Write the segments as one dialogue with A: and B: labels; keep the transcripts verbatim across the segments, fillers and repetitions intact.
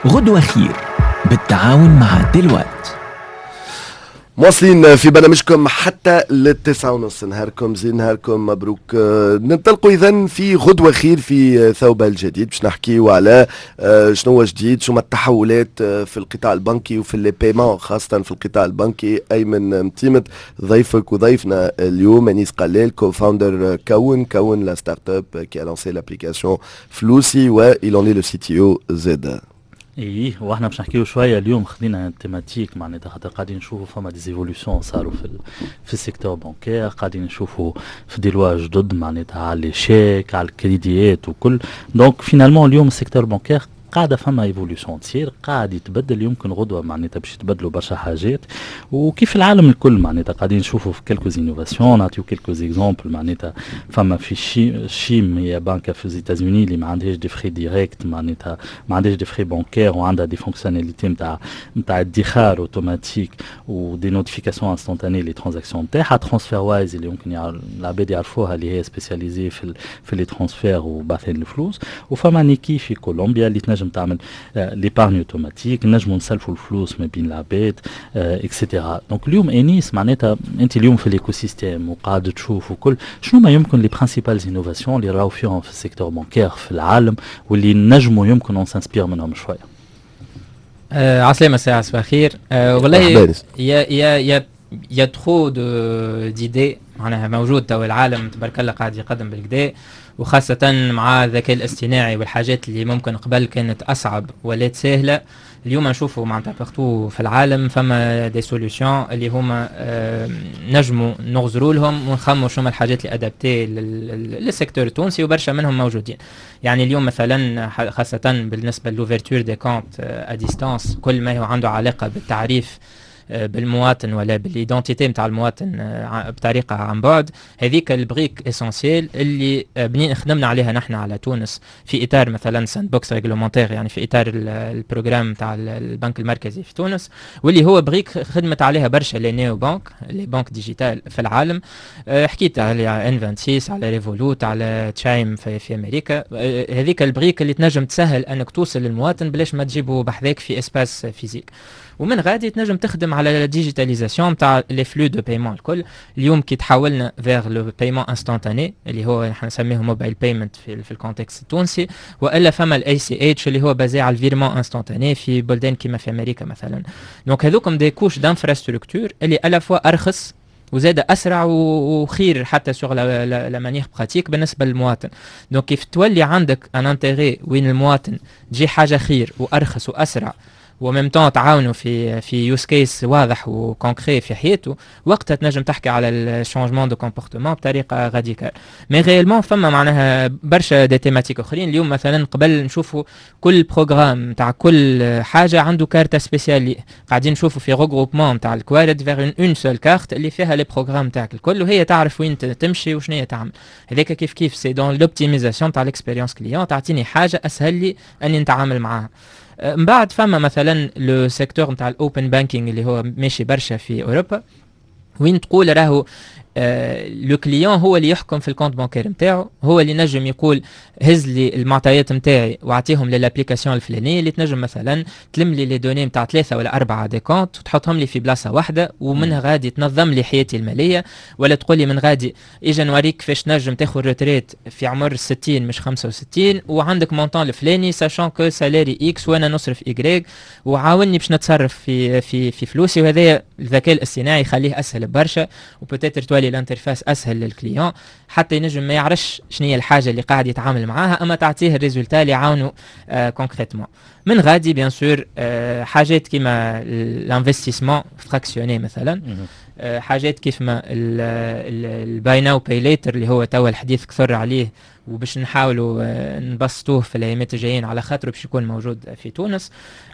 A: غدوة خير بالتعاون مع ديلوقت.
B: مواصلين في برنامجكم حتى للتسعة ونص. نهاركم زين، نهاركم مبروك. ننطلقوا إذن في غدوة خير في ثوبها الجديد باش نحكيوا على شنو جديد، شو التحولات في القطاع البنكي وفي لي بايمون خاصة في القطاع البنكي. أيمن متيمت ضيفك وضيفنا اليوم. أنيس قلال كو فاوندر كون كون لا ستارت اب كي a lancé l'application فلوسي و il en est le سي تي او زاد.
C: ايه واحنا باش نحكيو شويه اليوم خدينا تيماتيك معناتها خاطر قاعدين نشوفوا فما ديزيفولوسيون صاروا في ال... في السيكتور بانكير، قاعدين نشوفوا في دي لوا جدد معناتها على لي شيك على الكريديات وكل. دونك فينالمون اليوم السيكتور بانكير قاعده فما ايفولوسيون تصير، قاعد يتبدل، يمكن غدوه معناتها باش يتبدلوا برشا حاجات، وكيف العالم الكل معناتها قاعدين نشوفوا في كلكوز انوفاسيون. نعطيو كلكوز اكزومبل معناتها فما في شي شيم هي بنكه في زيتازوني اللي ما عندهاش دي فري ديريكت معناتها ما عندهاش دي فري بانكير وعندها دي فونكسيوناليتي نتاع نتاع الادخار اوتوماتيك ودي نوتيفيكاسيون انستانتاني لي ترانزاكسيون نتاعها. ترانسفير وايز اللي يمكن يعرف العباد يعرفوها اللي هي سبيسياليزي في ال في لي ترانسفير وبعثين الفلوس. وفما نيكي في كولومبيا اللي تنجم تعمل ليبارني اوتوماتيك، نجموا نسلفوا الفلوس ما بين العباد اكسيتيرا. دونك اليوم انيس معناتها انت اليوم في الايكو سيستيم وقاعد تشوف وكل شنو ما يمكن لي برينسيبالز انوفاسيون اللي راهو فيهم في السيكتور بانكير في العالم واللي نجموا يمكن نسانسبير منهم شويه.
D: آه عسلامة ساعة صباح خير. آه والله يا يا يا يا ترو دو ديدي معناها موجود تو العالم تبارك الله قاعد يقدم بالكدا، وخاصة مع الذكاء الاصطناعي والحاجات اللي ممكن قبل كانت أصعب ولات سهلة. اليوم نشوفوا معناتها بارتو في العالم فما دي سوليوشن اللي هما آه نجموا نغزروا لهم ونخموا شنو الحاجات اللي ادابتي للسيكتور التونسي، وبرشا منهم موجودين. يعني اليوم مثلا خاصة بالنسبة لوفرتور دي كونت ا ديستانس، كل ما هو عنده علاقة بالتعريف بالمواطن ولا بالايدنتيتي نتاع المواطن بطريقه عن بعد، هذيك البريك اسونسيال اللي بنين خدمنا عليها نحن على تونس في اطار مثلا ساند بوكس ريغلومونتير، يعني في اطار البروجرام نتاع البنك المركزي في تونس، واللي هو بريك خدمت عليها برشا لي نيو بانك لي بانك ديجيتال في العالم. حكيت على ان ستة وعشرين على ريفولوت على تشايم في, في امريكا. هذيك البريك اللي تنجم تسهل انك توصل للمواطن بلاش ما تجيبه بحذاك في اسباس فيزيك، ومن غادي تنجم تخدم على الديجيتاليزاسيون نتاع لي فلو دو بايمون الكل. اليوم كي تحولنا فيغ لو بايمون انستانتاني اللي هو احنا نسميه موبايل بايمنت في في الكونتكست التونسي، والا فما الاي سي اتش اللي هو بازي على الفيرمون انستانتاني في بلدان كيما في امريكا مثلا. دونك هذوكم دي كوش دانفراستركتور اللي الا فوا ارخص وزاد اسرع وخير حتى سوغ لا مانيير براتيك بالنسبه للمواطن. دونك كيف تولي عندك ان انتيغي وين المواطن تجي حاجه خير وارخص واسرع وميم طون تعاونوا في في يوز كيس واضح وكونكري في حياته، وقتها تنجم تحكي على الشونجمون دو كومبورتمون بطريقه راديكال. مي ريالمون فما معناها برشا دي تيماتيك اخرين. اليوم مثلا قبل نشوفوا كل بروغرام تاع كل حاجه عنده كارت سبيسيال، قاعدين نشوفوا في ريغروبمون تاع الكوارد فيغ اون سول كارت اللي فيها لي بروغرام تاعك الكل، وهي تعرف وين تمشي وشنو هي تعمل. هذاك كيف كيف سي دون لوبتيميزاسيون تاع الاكسبيريونس كليون، تعطيني حاجه اسهل لي اني نتعامل معاها. من بعد فما مثلا لو سيكتور نتاع الاوبن بانكينج اللي هو ماشي برشا في اوروبا، وين تقول راهو آه لو كليون هو اللي يحكم في الكونت بانكير نتاعو، هو اللي نجم يقول هز لي المعطيات نتاعي واعطيهم للابليكاسيون الفلانيه اللي تنجم مثلا تلم لي لي دوني نتاع ثلاثه ولا اربعه دي كونت وتحطهم لي في بلاصه واحده، ومنها غادي تنظم لي حياتي الماليه. ولا تقول لي من غادي اجا نوريك كيفاش نجم تاخذ روتريت في عمر ستين مش خمسة وستين، وعندك مونطون الفلاني ساشون كو سالاري اكس وانا نصرف ايغريك، وعاوني باش نتصرف في في في فلوسي. وهذا الذكاء الاصطناعي يخليه اسهل برشا، وبوتيتر تولي الانترفاس اسهل للكليون حتى ينجم ما يعرفش شنو هي الحاجه اللي قاعد يتعامل معاها، اما تعطيه الريزولتا اللي يعاونوا آه كونكريتمون. من غادي بيان سور آه حاجات كيما الانفستيسمون فراكسيوني مثلا، آه حاجات كيف ما الباي ناو باي ليتر اللي هو توا الحديث كثر عليه، وباش نحاولوا آه نبسطوه في الايامات الجايين على خاطر باش يكون موجود في تونس.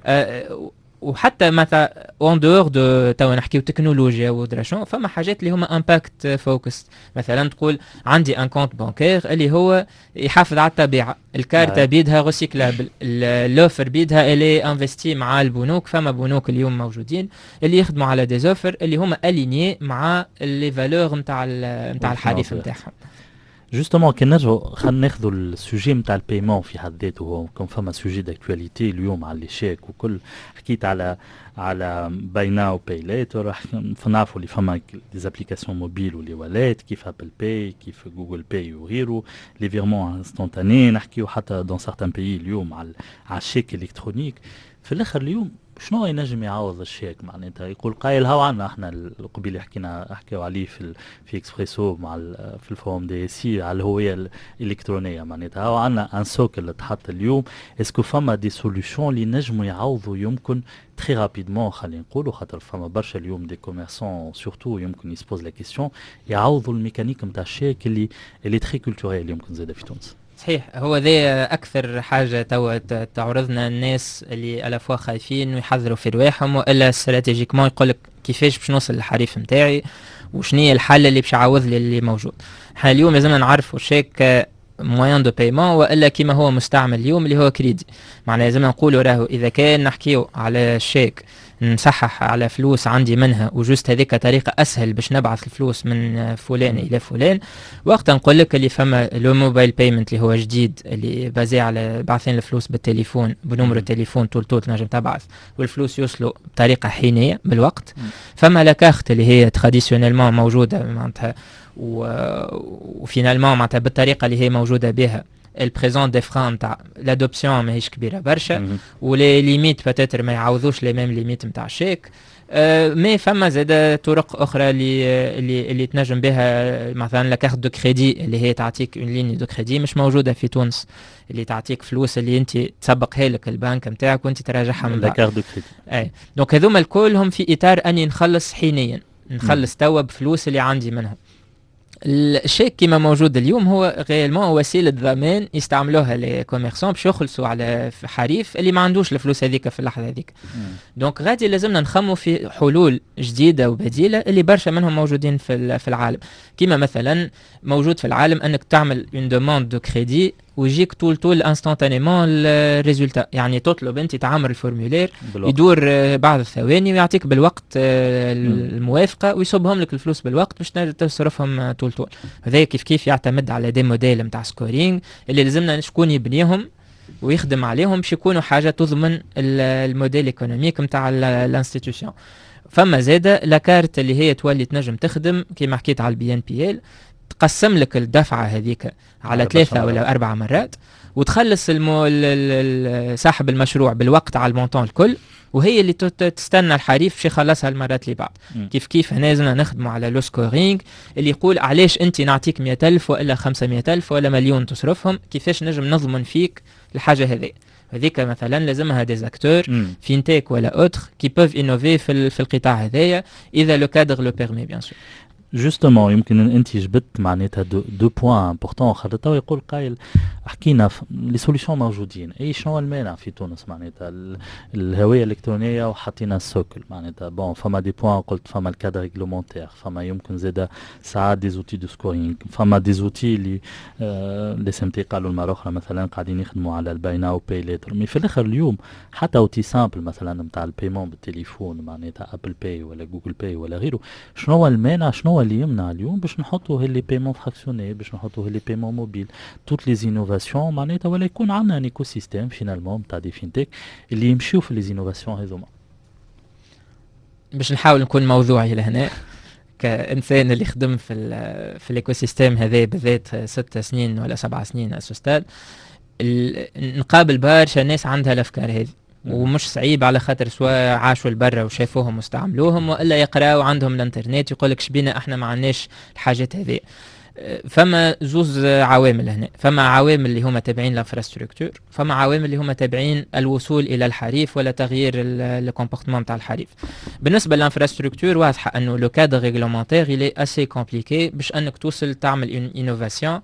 D: آه وحتى مثلا اون دور دو تو نحكيو تكنولوجيا ودراشون، فما حاجات اللي هما امباكت فوكس. مثلا تقول عندي ان كونت بانكير اللي هو يحافظ على الطبيعه، الكارتة بيدها ريسيكلابل، اللوفر بيدها اللي انفستي مع البنوك. فما بنوك اليوم موجودين اللي يخدموا على دي زوفر اللي هما اليني مع لي فالور نتاع نتاع الحريف نتاعهم.
C: جوستومون كي نرجعوا خلينا ناخذوا السوجي نتاع البايمون في حد ذاته، هو كون فما سوجي داكtualité اليوم على ليشيك وكل. حكيت على على باي ناو باي ليتر، فنعرفوا اللي فما ديزابليكاسيون موبيل ولي واليت كيف ابل باي كيف جوجل باي وغيره، لي فيرمون انستونتاني. نحكيو حتى دون سارتان بيي اليوم على على الشيك الكترونيك. في الاخر اليوم شنو ينجم يعوض الشيك؟ معناتها يقول قايل هاو عنا احنا القبيل حكينا حكيو عليه في في اكسبريسو مع في الفورم دي سي على الهويه الالكترونيه. معناتها هاو عنا ان سوكل تحط اليوم. اسكو فما دي سوليوشن اللي نجموا يعوضوا يمكن تري رابيدمون، خلينا نقولوا، خاطر فما برشا اليوم دي كوميرسون سورتو يمكن يسبوز لا كيسيون يعوضوا الميكانيك نتاع الشيك اللي اللي تري كولتوريل يمكن زاد في تونس.
D: صحيح، هو ذا اكثر حاجه توا تعرضنا الناس اللي على فوا خايفين ويحذروا في رواحهم، والا استراتيجيكمون يقول لك كيفاش باش نوصل للحريف نتاعي وشنو هي الحل اللي باش يعوض لي اللي موجود. احنا اليوم لازمنا نعرفوا الشيك موان دو بايمون والا كيما هو مستعمل اليوم اللي هو كريدي. معناها لازمنا نقولوا راهو اذا كان نحكيو على الشيك نصحح على فلوس عندي منها وجوست هذيك طريقه اسهل باش نبعث الفلوس من فلان الى فلان، وقت نقول لك اللي فما لو موبايل بايمنت اللي هو جديد اللي بازي على بعثين الفلوس بالتليفون بنمر التليفون طول طول تنجم تبعث والفلوس يوصلوا بطريقه حينيه بالوقت. فما لاكارت اللي هي تراديسيونيلمون موجوده معناتها وفينالمون معناتها بالطريقه اللي هي موجوده بها البريزون دي فران تاع لادوبسيون ماهيش كبيره برشا، ولي ليميت باتاتر ما يعوضوش لي ميم ليميت نتاع الشيك. أه مي فما زاد طرق اخرى اللي اللي اللي تنجم بها، مثلا لا كارت دو كريدي اللي هي تعطيك اون ليني دو كريدي مش موجوده في تونس، اللي تعطيك فلوس اللي انت تسبقها لك البنك نتاعك وانت تراجعها من بعد.
C: لا كارت دو كريدي
D: اي دونك هذوما الكل هم في اطار اني نخلص حينيا، نخلص توا بفلوس اللي عندي منهم. الشيك كما موجود اليوم هو غيالمون وسيله ضمان يستعملوها لي كوميرسون باش يخلصوا على حريف اللي ما عندوش الفلوس هذيك في اللحظه هذيك. دونك غادي لازمنا نخمو في حلول جديده وبديله اللي برشا منهم موجودين في في العالم. كما مثلا موجود في العالم انك تعمل اون دوموند دو كريدي ويجيك طول طول انستانتانيمون الريزولتا، يعني تطلب انت تعمر الفورمولير يدور بعض الثواني ويعطيك بالوقت الموافقه ويصبهم لك الفلوس بالوقت باش تصرفهم طول طول. هذا كيف كيف يعتمد على دي موديل نتاع سكورينغ اللي لازمنا شكون يبنيهم ويخدم عليهم باش يكونوا حاجه تضمن الموديل ايكونوميك نتاع الانستيتيوشن. فما زاده لاكارت اللي هي تولي تنجم تخدم كيما حكيت على البي ان بي ال، تقسم لك الدفعه هذيك على ثلاثه ولا اربع مرات وتخلص المو... صاحب المشروع بالوقت على المونطون الكل، وهي اللي تستنى الحريف باش يخلصها المرات اللي بعد. م. كيف كيف هنا لازمنا نخدموا على لو سكورينغ اللي يقول علاش انت نعطيك مئة ألف والا خمسمئة ألف ولا مليون تصرفهم، كيفاش نجم نضمن فيك الحاجه هذه. هذيك مثلا لازمها دي زاكتور فينتيك ولا اوتر كي بوف انوفي في في القطاع هذايا اذا لو كادر لو بيرمي بيان سور.
C: جوستومون يمكن انت جبت معناتها دو, دو بوان امبورطون. خاطر تو يقول قايل حكينا لي سوليوشن موجودين، اي شنو المانع في تونس معناتها الهويه الالكترونيه وحطينا السوكل معناتها بون فما دي بوان قلت فما الكادر ريغلومونتير، فما يمكن زاده ساعات دي زوتي دو سكورينغ، فما دي زوتي اللي آه لي سمتي قالوا المره اخرى مثلا قاعدين يخدموا على الباي ناو باي ليتر. مي في الاخر اليوم حتى اوتي سامبل مثلا نتاع البيمون بالتليفون معناتها ابل باي ولا جوجل باي ولا غيره، شنو هو المانع شنو اللي يمنع اليوم باش نحطوا هاللي بايمون فراكسيوني باش نحطوا هاللي بايمون موبيل توت لي زينوفاسيون معناتها ولا يكون عندنا ان ايكو سيستيم فينالمون تاع دي فينتك اللي يمشيو في لي زينوفاسيون هذوما.
D: باش نحاول نكون موضوعي لهنا كانسان اللي خدم في في الايكو سيستيم هذا بالذات ست سنين ولا سبع سنين اسوستاد، نقابل برشا ناس عندها الافكار هذه ومش صعيب على خاطر سواء عاشوا البرة وشافوهم واستعملوهم والا يقراوا عندهم الانترنت يقولك شبينا احنا ما عندناش الحاجات هذه. فما زوز عوامل هنا، فما عوامل اللي هما تابعين لانفراستركتور، فما عوامل اللي هما تابعين الوصول الى الحريف ولا تغيير الكومبورتمون تاع الحريف. بالنسبه للانفراستركتور واضحه انه لو كادر ريغلومونتير الي اسي كومبليكي باش انك توصل تعمل اون انوفاسيون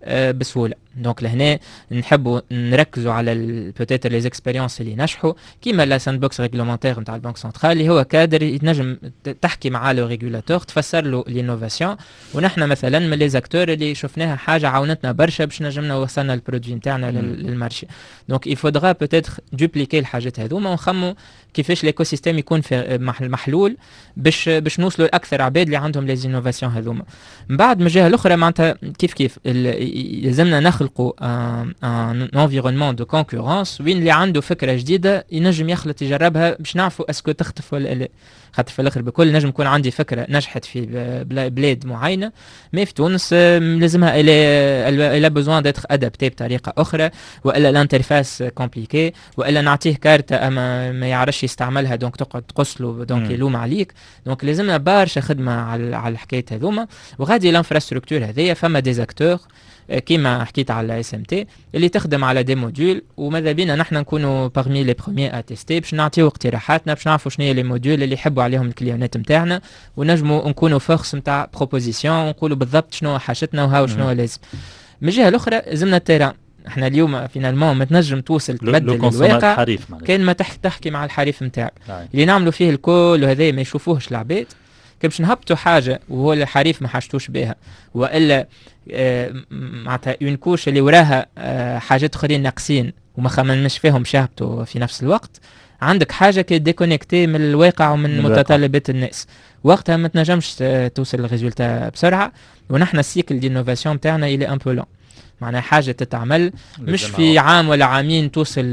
D: أه بسهوله. دونك لهنا نحبوا نركزوا على بوتيتر لي زيكسبيريونس اللي نجحوا كيما لا ساند بوكس ريغلومونتير نتاع البنك سنترال اللي هو كادر ينجم تحكي مع لو ريغولاتور تفسر له لينوفاسيون. ونحن مثلا من لي زاكتور اللي شفناها حاجه عاونتنا برشا باش نجمنا وصلنا البرودوي نتاعنا للمارشي. دونك يفودغا بوتيتر دوبليكي الحاجات هذوما ونخموا كيفاش ليكو سيستيم يكون في محلول باش باش نوصلوا لاكثر عباد اللي عندهم لي زينوفاسيون هذوما. من بعد من الجهه الاخرى معناتها كيف كيف لازمنا نخلقوا ان انفيرونمون دو كونكورونس وين اللي عنده فكره جديده ينجم يخلط يجربها باش نعرفوا اسكو تخطف ولا لا. خاطر في الاخر بكل نجم يكون عندي فكره نجحت في بلاد معينه مي في تونس لازمها الى بوزوان ديتر ادابتي بطريقه اخرى والا الانترفاس كومبليكي والا نعطيه كارت اما ما يعرفش يستعملها دونك تقعد تقص له دونك يلوم عليك. دونك لازمنا برشا خدمه على على الحكايه هذوما. وغادي الانفراستركتور هذيا فما ديزاكتور كيما حكيت على اس ام تي اللي تخدم على دي موديول وماذا بينا نحن نكونوا باغمي لي بروميير ا تيستي باش نعطيو اقتراحاتنا باش نعرفوا شنو هي لي موديول اللي يحبوا عليهم الكليونات نتاعنا ونجموا نكونوا فورس نتاع بروبوزيسيون ونقولوا بالضبط شنو حاجتنا وهاو شنو لازم. من الجهه الاخرى زمنا التيران. احنا اليوم فينالمون ما تنجم توصل تبدل الواقع كان ما تحكي مع الحريف نتاعك اللي نعملوا فيه الكل وهذا ما يشوفوهش العباد كي باش نهبطوا حاجه وهو الحريف ما حاجتوش بها والا آه معناتها اون كوش اللي وراها آه حاجات اخرين ناقصين وما خممناش فيهم شابطوا في نفس الوقت عندك حاجه كي ديكونيكتي من الواقع ومن متطلبات الناس وقتها ما تنجمش توصل للريزولتا بسرعه. ونحن السيكل دي انوفاسيون تاعنا الى ان بو لون معناها حاجه تتعمل مش في عام ولا عامين توصل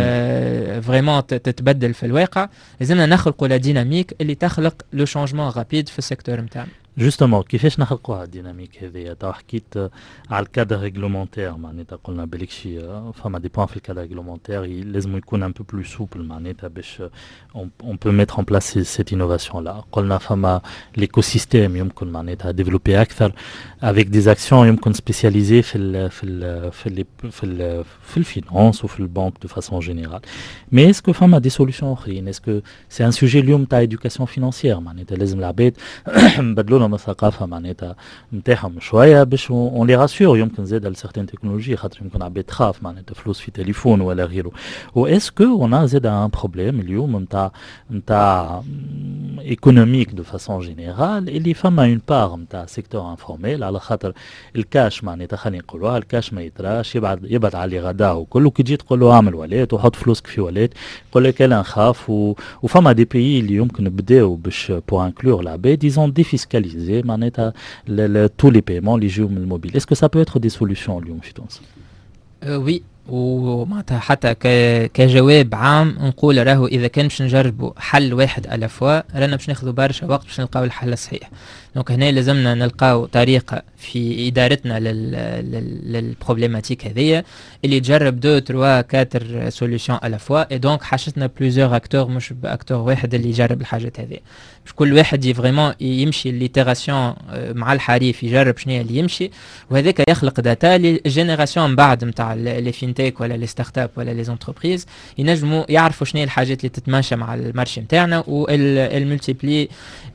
D: فريمون تتبدل في الواقع. لازمنا نخلقوا لا ديناميك اللي تخلق لو شانجمون رابيد في السيكتور نتاعنا.
C: جوستومون كيفاش نخلقوها الديناميك هذه؟ تو حكيت على الكادر ريغلومونتير معناتها قلنا بالك شي فما دي بوان في الكادر ريغلومونتير لازم يكون ان بو بلو سوبل معناتها باش اون بو ميتر ان بلاس سيت انوفاسيون لا. قلنا فما ليكو سيستيم يمكن معناتها ديفلوبي اكثر افيك دي اكسيون يمكن سبيسياليزي في ال في ال في ال في ال في الفينانس وفي البنك دو فاسون جينيرال. مي اسكو فما دي سوليوشن اخرين؟ اسكو سي ان سوجي اليوم تاع ايدوكاسيون فينانسيير معناتها لازم العباد نبدلوا من الثقافه معناتها نتاعهم شويه باش اون لي راسيور يمكن زاد لسيغتين تكنولوجي خاطر يمكن عباد تخاف معناتها فلوس في تليفون ولا غيره. و اسكو اون زاد ان بروبليم اليوم نتاع نتاع ايكونوميك دو فاسون جينيرال اللي فما اون بار نتاع سيكتور انفورميل على خاطر الكاش معناتها خلينا نقولوها الكاش ما يتراش يبعد يبعد على غداه وكل كي تجي تقول له اعمل ولات وحط فلوسك في ولات يقول لك انا نخاف. وفما دي بيي اللي يمكن بداو باش بور انكلور العباد ils ont défiscalisé معناتها tous les paiements اللي يجيو من الموبيل. est-ce que ça peut être des solutions اليوم في تونس؟
D: وي ومعناتها حتى كجواب عام نقول راهو اذا كان باش نجربوا حل واحد على فوا رانا باش ناخذوا برشا وقت باش نلقاو الحل الصحيح. دونك هنا لازمنا نلقاو طريقه في ادارتنا للبروبليماتيك هذيا اللي تجرب دو تروا كاتر سوليوشن على فوا اي دونك حاجتنا بليزيور اكتور مش باكتور واحد اللي يجرب الحاجات هذه. مش كل واحد فريمون يمشي ليتيراسيون مع الحريف يجرب شنو اللي يمشي وهذاك يخلق داتا للجينيراسيون بعد نتاع لي فينتيك ولا لي ستارت اب ولا لي زونتربريز ينجموا يعرفوا شنو الحاجات اللي تتماشى مع المارشي نتاعنا والملتيبلي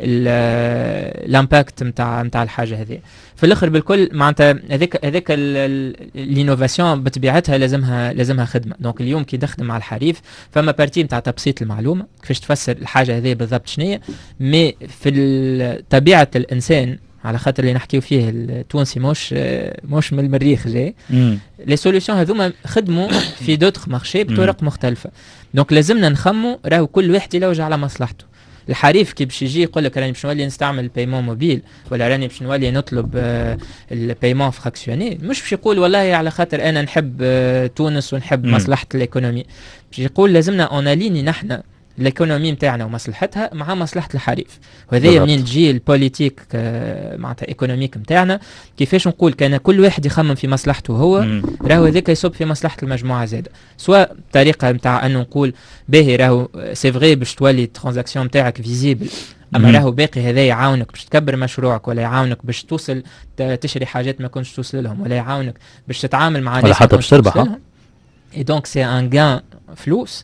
D: الامباكت نتاع نتاع الحاجه هذه. في الاخر بالكل معناتها هذاك هذاك الانوفاسيون بطبيعتها لازمها لازمها خدمه. دونك اليوم كي تخدم مع الحريف فما بارتي نتاع تبسيط المعلومه كيفاش تفسر الحاجه هذه بالضبط شنو مي في طبيعه الانسان على خاطر اللي نحكيو فيه التونسي مش مش من المريخ جاي لي سوليوشن هذوما خدموا في دوتر مارشي بطرق مختلفه. دونك لازمنا نخمو راهو كل واحد يلوج على مصلحته. الحريف كي باش يجي يقول لك راني باش نولي نستعمل البايمون موبيل ولا راني باش نولي نطلب البايمون فراكسيوني مش باش يقول والله على خاطر انا نحب تونس ونحب مم. مصلحه الايكونومي. باش يقول لازمنا اوناليني نحن الايكونومي نتاعنا ومصلحتها مع مصلحه الحريف. وهذا منين تجي البوليتيك معناتها ايكونوميك نتاعنا كيفاش نقول كان كل واحد يخمم في مصلحته هو راهو هذاك يصب في مصلحه المجموعه زاده. سواء طريقه نتاع انه نقول باهي راهو سي فغي باش تولي الترانزاكسيون نتاعك فيزيبل اما راهو باقي هذا يعاونك باش تكبر مشروعك ولا يعاونك باش توصل تشري حاجات ما كنتش توصل لهم ولا يعاونك باش تتعامل مع ناس
C: ولا حتى باش تربح.
D: اي دونك سي ان غان فلوس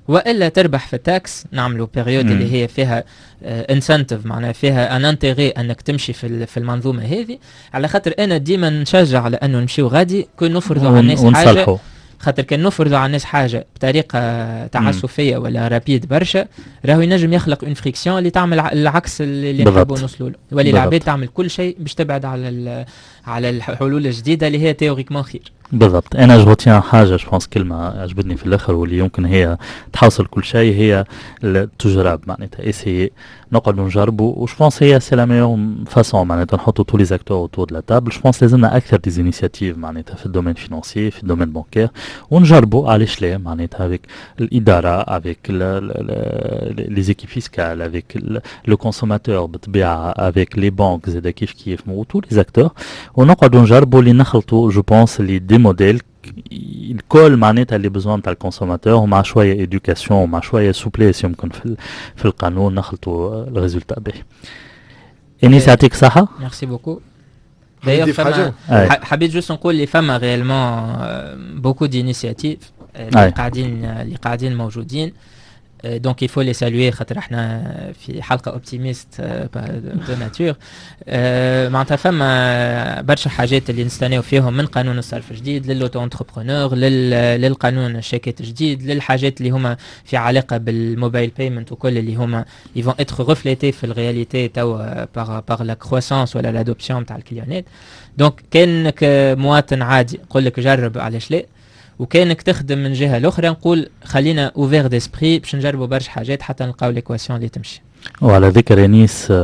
D: والا تربح في التاكس، نعملوا بيريود اللي هي فيها انسنتيف معناها فيها ان انتيغي انك تمشي في في المنظومه هذه، على خاطر انا ديما نشجع على انه نمشيو غادي كون نفرضوا على الناس حاجه، خاطر كان نفرضوا على الناس حاجه بطريقه تعسفيه ولا رابيد برشا راهو ينجم يخلق اون فريكسيون اللي تعمل العكس اللي نحبوا نوصلوا له، ولي العباد تعمل كل شيء باش تبعد على على الحلول الجديده اللي هي تيوريكمون خير.
C: بالضبط. انا جوتيان حاجه جوبونس كلمه عجبتني في الاخر واللي يمكن هي تحصل كل شيء، هي التجرب معناتها اسي نقعدوا نجربوا، وجوبونس هي سي لا ميور فاسون معناتها نحطوا تو لي زاكتور اوتور دو لا تابل. جوبونس لازمنا اكثر دي انيشيتيف معناتها في الدومين فينانسي في الدومين بانكير، ونجربوا علاش لا معناتها افيك الاداره افيك لي زيكيب فيسكال افيك لو كونسوماتور بالطبيعه افيك لي بانك زاد كيف كيف تو لي زاكتور، ونقعدوا نجربوا اللي نخلطوا جو بونس اللي دي موديل الكل معناتها اللي بزوان تاع الكونسوماتور، ومع شويه ايدوكاسيون ومع شويه سوبليس يمكن في في القانون نخلطوا الريزولتا به. انيس يعطيك صحه.
D: ميرسي بوكو. دايوغ فما حبيت جوست نقول لي فما ريالمون بوكو دينيسياتيف اللي قاعدين اللي قاعدين موجودين، دونك يفو لي سالوي خاطر احنا في حلقه اوبتيميست دو ناتور. معناتها فما برشا حاجات اللي نستناو فيهم من قانون الصرف الجديد للوتو انتربرونور للقانون الشيكات الجديد للحاجات اللي هما في علاقه بالموبايل بيمنت وكل اللي هما يفون اتر ريفليتي في الرياليتي توا بار بار لا كروسانس ولا لادوبسيون تاع الكليونات. دونك كانك مواطن عادي نقول لك جرب علاش لا، وكانك تخدم من جهه الاخرى نقول خلينا اوفير ديسبري باش نجربوا برشا حاجات حتى نلقاو ليكواسيون اللي تمشي.
C: وعلى ذكر انيس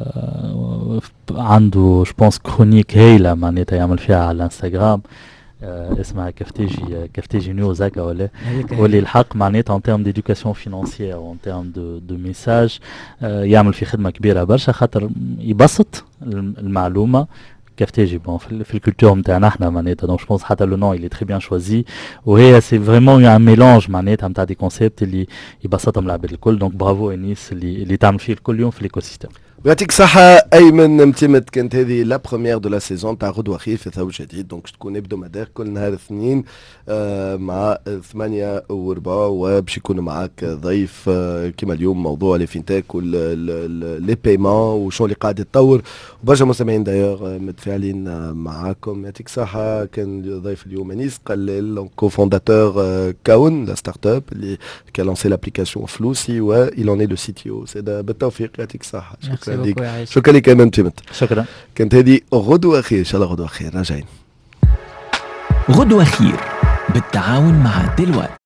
C: عنده جوبونس كرونيك هايله معناتها يعمل فيها على الانستغرام اسمها كفتيجي كفتيجي نيوز هكا ولا واللي الحق معناتها ان تيرم ديدوكاسيون فينانسيير وان تيرم دو دو ميساج يعمل في خدمه كبيره برشا، خاطر يبسط المعلومه. كافتيجي بون في الكولتور نتاعنا احنا معناتها، دونك جو بونس حتى لو نون اللي تري بيان شوازي، وهي سي فريمون ان ميلونج معناتها نتاع دي كونسيبت اللي يبسطهم العباد الكل. دونك برافو انيس اللي اللي تعمل فيه كل يوم في الايكو سيستم.
B: يعطيك صحة أيمن متمت. كانت هذه لا بروميير دو لا سيزون تاع غدوة خير في ثوب جديد، دونك تكون ابدومادير كل نهار اثنين آه مع ثمانية وربع، وباش يكون معاك ضيف آه كما اليوم موضوع لي فينتاك ولي بايمون وشو اللي قاعد يتطور، وبرشا مستمعين دايوغ متفاعلين آه معاكم. يعطيك صحة. كان ضيف اليوم انيس قلال كو فونداتور آه كاون لا ستارت اب اللي كي لانسي لابليكاسيون فلوسي و il en est le سي تي او. سيدا بالتوفيق. يعطيك صحة. شكرا. شكرا لك ايمن تيمت.
C: شكرا.
B: كانت هذه غدوة خير، ان شاء الله غدوة خير راجعين.
A: غدوة خير بالتعاون مع دلوقتي.